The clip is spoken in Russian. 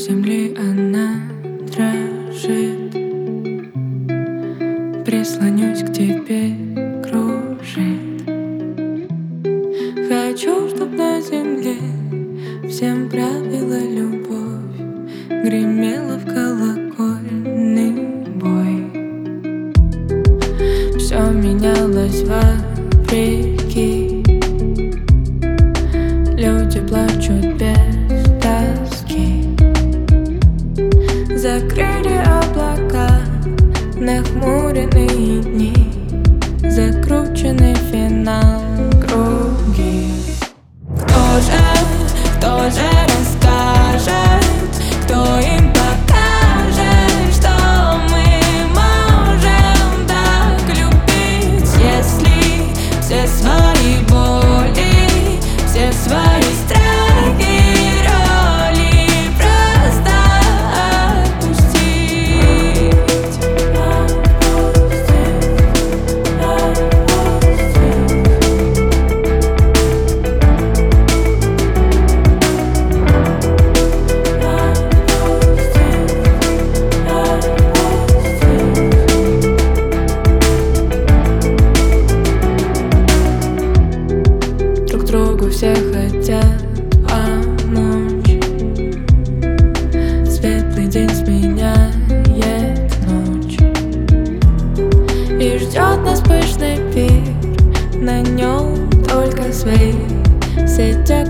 земли она дрожит. Прислонюсь к тебе, кружит. Хочу, чтоб на земле всем правила любовь, гремела в колокольный бой. Все менялось вопреки, люди плачут без тоски. Закрыли облака, нахмуренные дни, закрученный финал круги. Кто же расскажет, кто им покажет, что мы можем так любить, если все свои боли, все свои страхи, роли просто отпустить. Друг другу все хотят помочь. Светлый день сменяет ночь, и ждет нас пышный пир, на нем только свет. Все те,